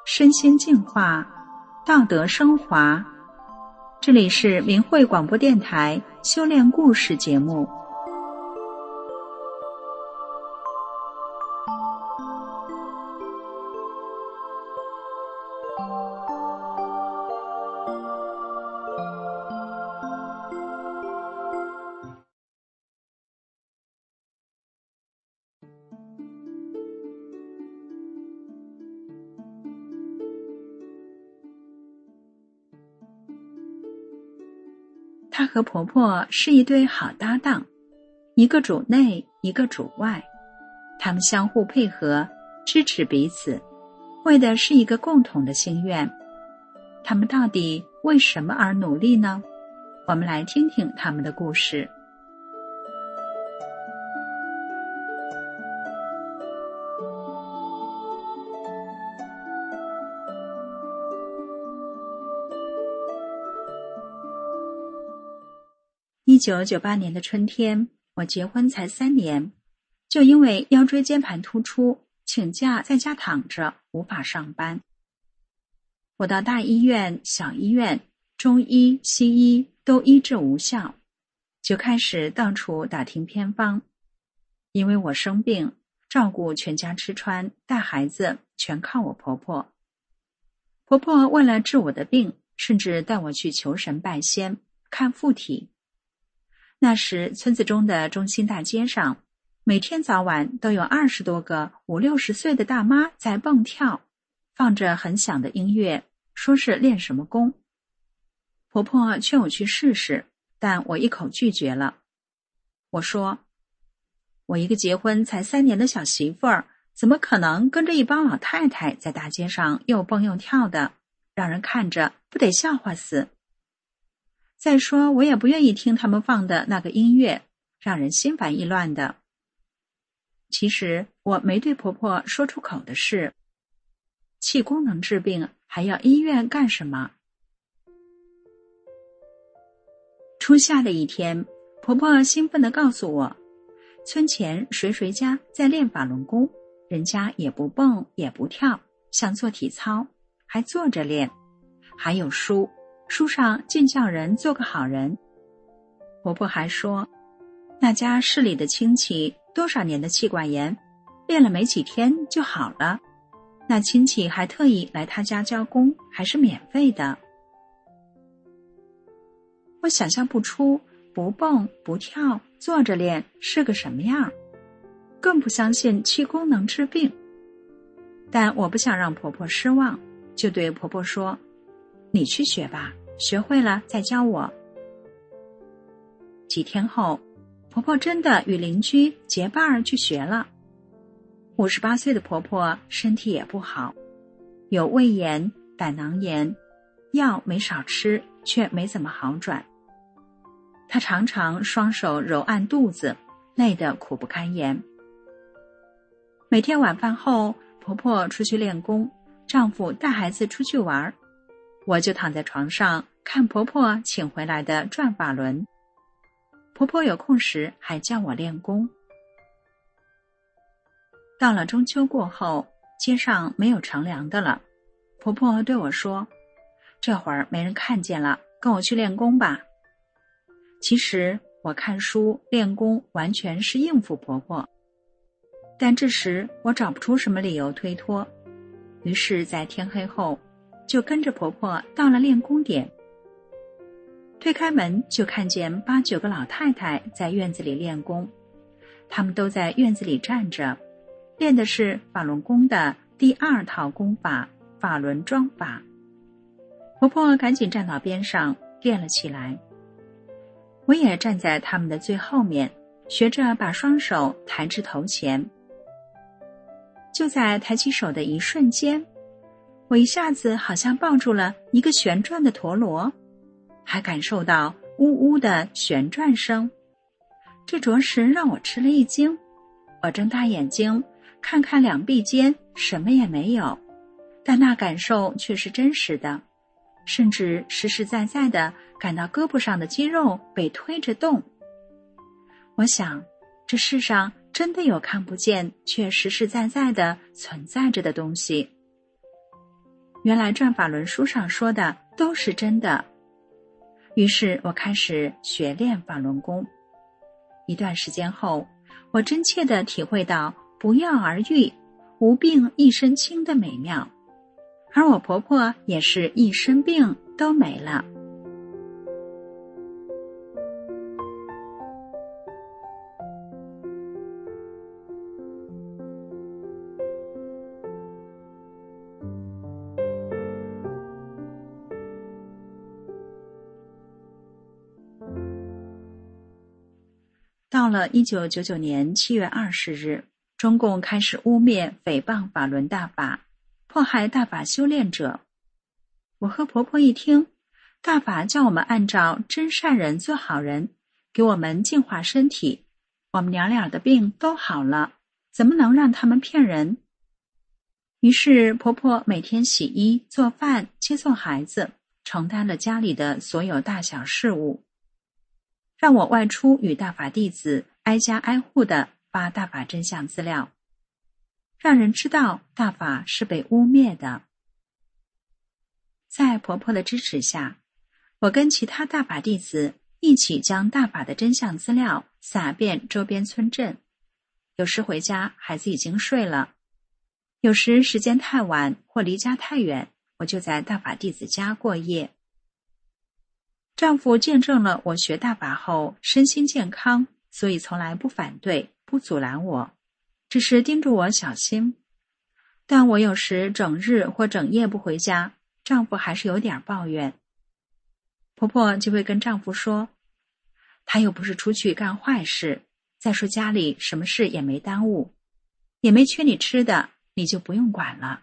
身心净化，道德升华。这里是明慧广播电台修炼故事节目。她和婆婆是一对好搭档，一个主内，一个主外，她们相互配合，支持彼此，为的是一个共同的心愿。她们到底为什么而努力呢？我们来听听她们的故事。1998年的春天，我结婚才3年，就因为腰椎间盘突出，请假在家躺着，无法上班。我到大医院、小医院、中医、西医都医治无效，就开始到处打听偏方。因为我生病，照顾全家吃穿，带孩子全靠我婆婆。婆婆为了治我的病，甚至带我去求神拜仙，看附体。那时村子中的中心大街上，每天早晚都有20多个50、60岁的大妈在蹦跳，放着很响的音乐，说是练什么功。婆婆劝我去试试，但我一口拒绝了。我说，我一个结婚才3年的小媳妇儿，怎么可能跟着一帮老太太在大街上又蹦又跳的，让人看着不得笑话死。再说我也不愿意听他们放的那个音乐，让人心烦意乱的。其实我没对婆婆说出口的是，气功能治病，还要医院干什么？初夏的一天，婆婆兴奋地告诉我，村前谁家在练法轮功，人家也不蹦也不跳，像做体操，还坐着练，还有书上尽叫人做个好人。婆婆还说，那家市里的亲戚多少年的气管炎，练了没几天就好了，那亲戚还特意来他家教功，还是免费的。我想象不出不蹦不跳坐着练是个什么样，更不相信气功能治病。但我不想让婆婆失望，就对婆婆说，你去学吧，学会了再教我。几天后，婆婆真的与邻居结伴去学了。58岁的婆婆身体也不好，有胃炎、胆囊炎，药没少吃，却没怎么好转。她常常双手揉按肚子，累得苦不堪言。每天晚饭后，婆婆出去练功，丈夫带孩子出去玩，我就躺在床上看婆婆请回来的转法轮。婆婆有空时还教我练功。到了中秋过后，街上没有乘凉的了，婆婆对我说，这会儿没人看见了，跟我去练功吧。其实我看书练功完全是应付婆婆，但这时我找不出什么理由推脱，于是在天黑后就跟着婆婆到了练功点。推开门就看见8、9个老太太在院子里练功，她们都在院子里站着，练的是法轮功的第2套功法法轮桩法。婆婆赶紧站到边上练了起来，我也站在她们的最后面，学着把双手抬至头前。就在抬起手的一瞬间，我一下子好像抱住了一个旋转的陀螺，还感受到呜呜的旋转声，这着实让我吃了一惊。我睁大眼睛看看两臂间什么也没有，但那感受却是真实的，甚至实实在在地感到胳膊上的肌肉被推着动。我想，这世上真的有看不见却实实在在地存在着的东西。 原来转法轮书上说的都是真的。于是我开始学练法轮功。一段时间后，我真切地体会到不药而愈，无病一身轻的美妙。而我婆婆也是一身病都没了。到了1999年7月20日，中共开始污蔑诽谤法轮大法，迫害大法修炼者。我和婆婆一听，大法叫我们按照真善人做好人，给我们净化身体，我们娘俩的病都好了，怎么能让他们骗人？于是婆婆每天洗衣、做饭、接送孩子，承担了家里的所有大小事务，让我外出与大法弟子挨家挨户地发大法真相资料，让人知道大法是被污蔑的。在婆婆的支持下，我跟其他大法弟子一起将大法的真相资料撒遍周边村镇。有时回家，孩子已经睡了；有时时间太晚或离家太远，我就在大法弟子家过夜。丈夫见证了我学大法后身心健康，所以从来不反对，不阻拦我，只是叮嘱我小心。但我有时整日或整夜不回家，丈夫还是有点抱怨。婆婆就会跟丈夫说，他又不是出去干坏事，再说家里什么事也没耽误，也没缺你吃的，你就不用管了。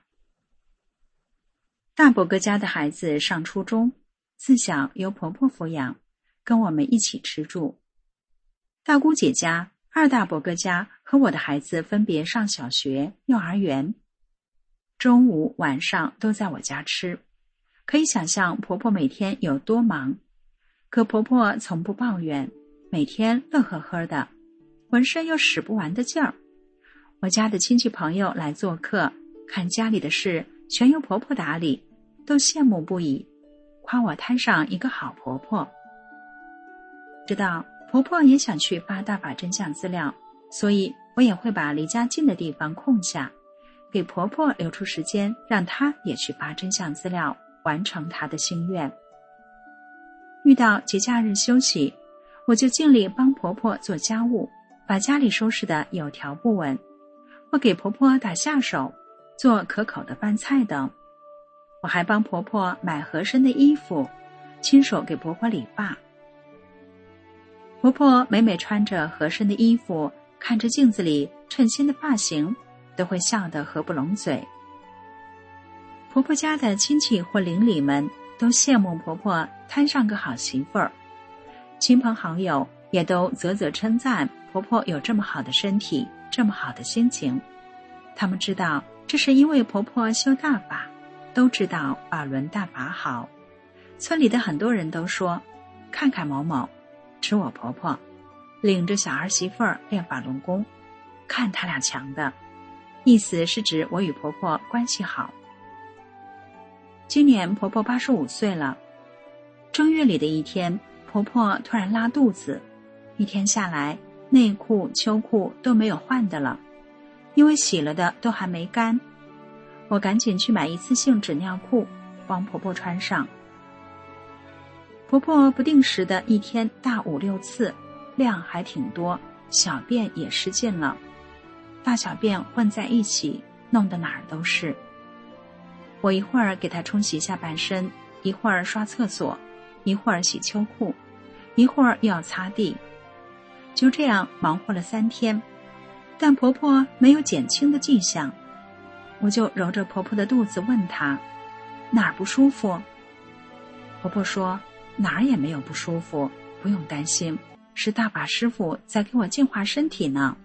大伯哥家的孩子上初中，自小由婆婆抚养，跟我们一起吃住。大姑姐家、二大伯哥家和我的孩子分别上小学、幼儿园，中午、晚上都在我家吃。可以想象婆婆每天有多忙，可婆婆从不抱怨，每天乐呵呵的，浑身有使不完的劲儿。我家的亲戚朋友来做客，看家里的事全由婆婆打理，都羡慕不已，夸我摊上一个好婆婆。知道婆婆也想去发大法真相资料，所以我也会把离家近的地方空下，给婆婆留出时间，让她也去发真相资料，完成她的心愿。遇到节假日休息，我就尽力帮婆婆做家务，把家里收拾得有条不紊。我给婆婆打下手，做可口的饭菜等。我还帮婆婆买合身的衣服，亲手给婆婆理发。婆婆每每穿着合身的衣服，看着镜子里称心的发型，都会笑得合不拢嘴。婆婆家的亲戚或邻里们都羡慕婆婆摊上个好媳妇儿，亲朋好友也都啧啧称赞婆婆有这么好的身体，这么好的心情。他们知道这是因为婆婆修大法，都知道法轮大法好。村里的很多人都说，看看某某，指我婆婆，领着小儿媳妇儿练法轮功，看他俩强的，意思是指我与婆婆关系好。今年婆婆85岁了，正月里的一天，婆婆突然拉肚子，一天下来，内裤、秋裤都没有换的了，因为洗了的都还没干。我赶紧去买一次性纸尿裤，帮婆婆穿上。婆婆不定时的一天大5、6次，量还挺多，小便也失禁了，大小便混在一起，弄得哪儿都是。我一会儿给她冲洗下半身，一会儿刷厕所，一会儿洗秋裤，一会儿又要擦地，就这样忙活了3天，但婆婆没有减轻的迹象。我就揉着婆婆的肚子问她，哪儿不舒服？婆婆说，哪儿也没有不舒服，不用担心，是大法师父在给我净化身体呢。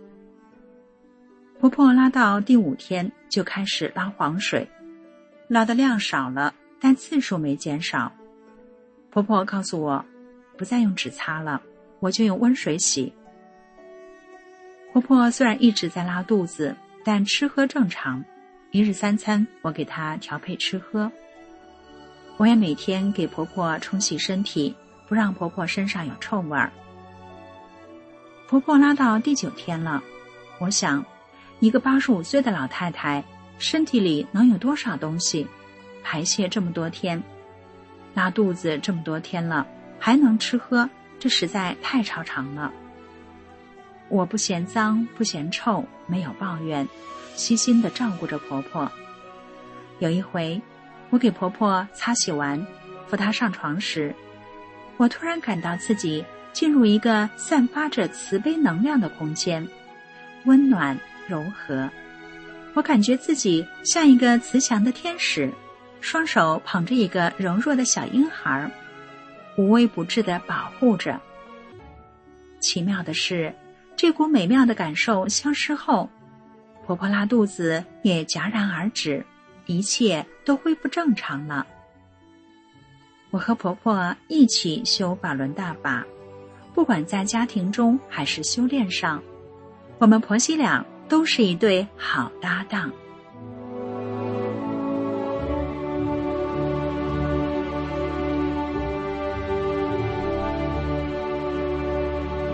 婆婆拉到第5天就开始拉黄水，拉的量少了，但次数没减少。婆婆告诉我，不再用纸擦了，我就用温水洗。婆婆虽然一直在拉肚子，但吃喝正常， 一日3餐我给她调配吃喝，我也每天给婆婆冲洗身体，不让婆婆身上有臭味儿。婆婆拉到第9天了，我想，一个85岁的老太太，身体里能有多少东西？排泄这么多天，拉肚子这么多天了，还能吃喝，这实在太超常了。我不嫌脏，不嫌臭，没有抱怨，悉心地照顾着婆婆。有一回，我给婆婆擦洗完，扶她上床时，我突然感到自己进入一个散发着慈悲能量的空间，温暖柔和。我感觉自己像一个慈祥的天使，双手捧着一个柔弱的小婴孩，无微不至地保护着。奇妙的是，这股美妙的感受消失后，婆婆拉肚子也戛然而止，一切都恢复正常了。我和婆婆一起修法轮大法，不管在家庭中还是修炼上，我们婆媳俩都是一对好搭档。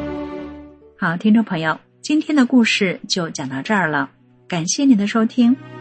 好，听众朋友，今天的故事就讲到这儿了，感谢您的收听。